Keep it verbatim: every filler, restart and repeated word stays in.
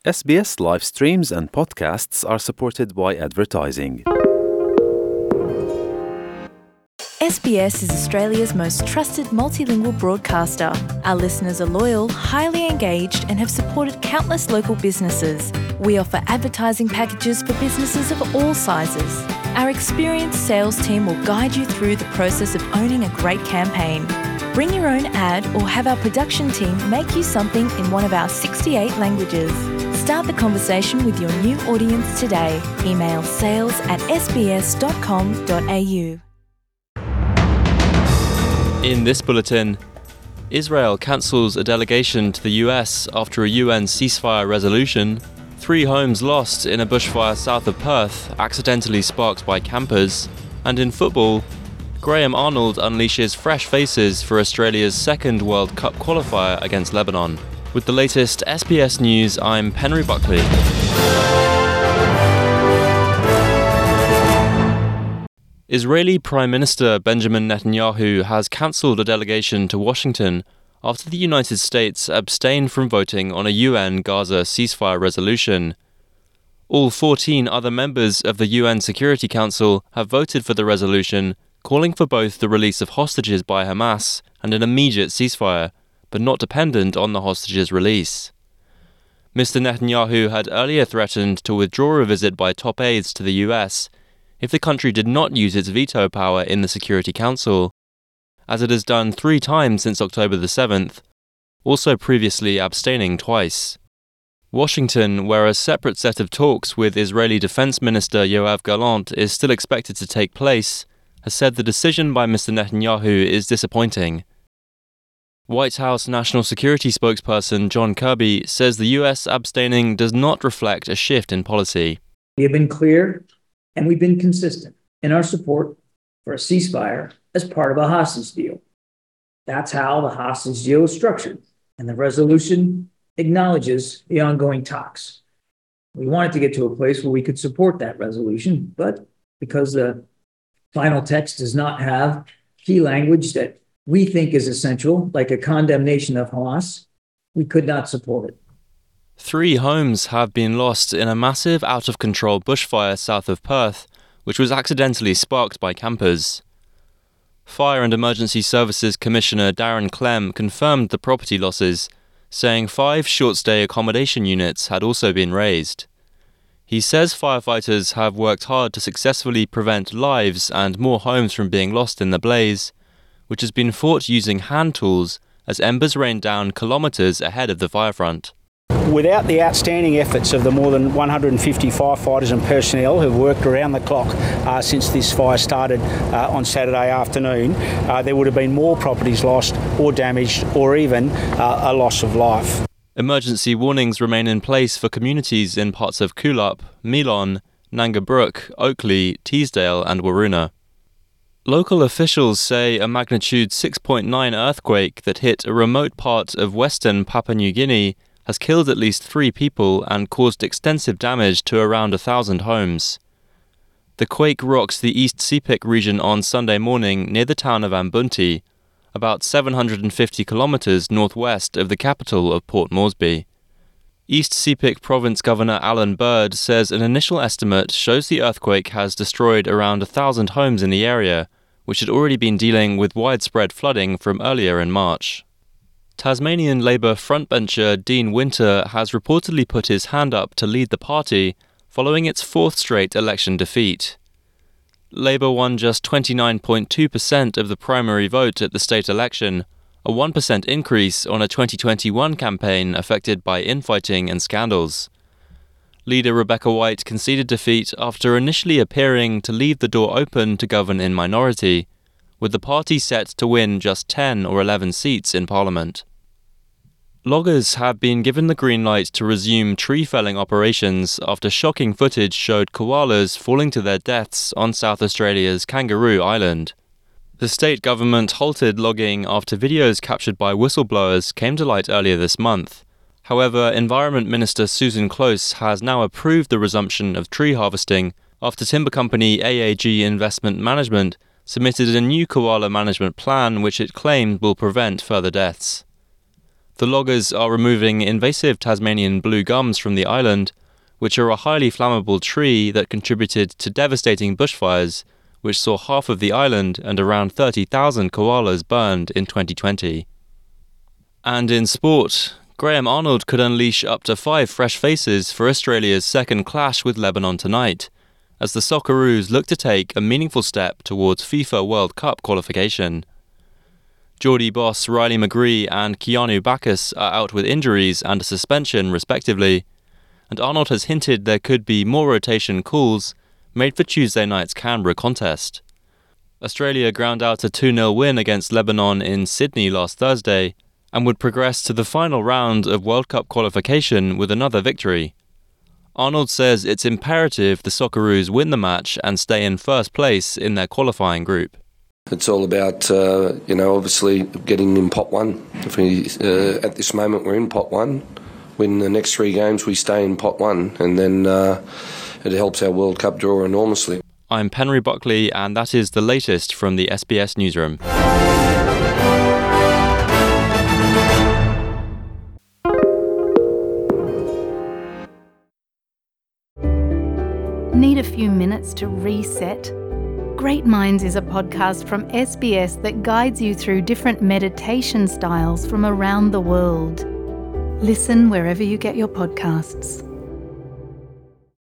S B S live streams and podcasts are supported by advertising. S B S is Australia's most trusted multilingual broadcaster. Our listeners are loyal, highly engaged, and have supported countless local businesses. We offer advertising packages for businesses of all sizes. Our experienced sales team will guide you through the process of owning a great campaign. Bring your own ad or have our production team make you something in one of our sixty-eight languages. Start the conversation with your new audience today. Email sales at s b s dot com dot a u. In this bulletin, Israel cancels a delegation to the U S after a U N ceasefire resolution, three homes lost in a bushfire south of Perth, accidentally sparked by campers, and in football, Graham Arnold unleashes fresh faces for Australia's second World Cup qualifier against Lebanon. With the latest S B S News, I'm Penry Buckley. Israeli Prime Minister Benjamin Netanyahu has cancelled a delegation to Washington after the United States abstained from voting on a U N Gaza ceasefire resolution. All fourteen other members of the U N Security Council have voted for the resolution, calling for both the release of hostages by Hamas and an immediate ceasefire, but not dependent on the hostages' release. Mister Netanyahu had earlier threatened to withdraw a visit by top aides to the U S if the country did not use its veto power in the Security Council, as it has done three times since October the seventh, also previously abstaining twice. Washington, where a separate set of talks with Israeli Defense Minister Yoav Gallant is still expected to take place, has said the decision by Mister Netanyahu is disappointing. White House National Security spokesperson John Kirby says the U S abstaining does not reflect a shift in policy. We have been clear and we've been consistent in our support for a ceasefire as part of a hostage deal. That's how the hostage deal is structured, and the resolution acknowledges the ongoing talks. We wanted to get to a place where we could support that resolution, but because the final text does not have key language that we think is essential, like a condemnation of Hamas, we could not support it. Three homes have been lost in a massive out-of-control bushfire south of Perth, which was accidentally sparked by campers. Fire and Emergency Services Commissioner Darren Clem confirmed the property losses, saying five short-stay accommodation units had also been razed. He says firefighters have worked hard to successfully prevent lives and more homes from being lost in the blaze, which has been fought using hand tools as embers rain down kilometres ahead of the firefront. Without the outstanding efforts of the more than one hundred fifty firefighters and personnel who've worked around the clock uh, since this fire started uh, on Saturday afternoon, uh, there would have been more properties lost or damaged or even uh, a loss of life. Emergency warnings remain in place for communities in parts of Coolup, Meelon, Nanga Brook, Oakley, Teesdale and Waroona. Local officials say a magnitude six point nine earthquake that hit a remote part of western Papua New Guinea has killed at least three people and caused extensive damage to around a thousand homes. The quake rocked the East Sepik region on Sunday morning near the town of Ambunti, about seven hundred fifty kilometres northwest of the capital of Port Moresby. East Sepik Province Governor Alan Bird says an initial estimate shows the earthquake has destroyed around a thousand homes in the area, which had already been dealing with widespread flooding from earlier in March. Tasmanian Labour frontbencher Dean Winter has reportedly put his hand up to lead the party following its fourth straight election defeat. Labour won just twenty-nine point two percent of the primary vote at the state election, a one percent increase on a twenty twenty-one campaign affected by infighting and scandals. Leader Rebecca White conceded defeat after initially appearing to leave the door open to govern in minority, with the party set to win just ten or eleven seats in Parliament. Loggers have been given the green light to resume tree felling operations after shocking footage showed koalas falling to their deaths on South Australia's Kangaroo Island. The state government halted logging after videos captured by whistleblowers came to light earlier this month. However, Environment Minister Susan Close has now approved the resumption of tree harvesting after timber company A A G Investment Management submitted a new koala management plan which it claimed will prevent further deaths. The loggers are removing invasive Tasmanian blue gums from the island, which are a highly flammable tree that contributed to devastating bushfires, which saw half of the island and around thirty thousand koalas burned in twenty twenty. And in sport, Graham Arnold could unleash up to five fresh faces for Australia's second clash with Lebanon tonight, as the Socceroos look to take a meaningful step towards FIFA World Cup qualification. Geordie boss Riley McGree and Keanu Bacchus are out with injuries and a suspension respectively, and Arnold has hinted there could be more rotation calls made for Tuesday night's Canberra contest. Australia ground out a two nil win against Lebanon in Sydney last Thursday and would progress to the final round of World Cup qualification with another victory. Arnold says it's imperative the Socceroos win the match and stay in first place in their qualifying group. It's all about, uh, you know, obviously getting in pot one. If we, uh, at this moment, we're in pot one. Win the next three games, we stay in pot one, and then uh, it helps our World Cup draw enormously. I'm Penry Buckley, and that is the latest from the S B S Newsroom. Need a few minutes to reset? Great Minds is a podcast from S B S that guides you through different meditation styles from around the world. Listen wherever you get your podcasts.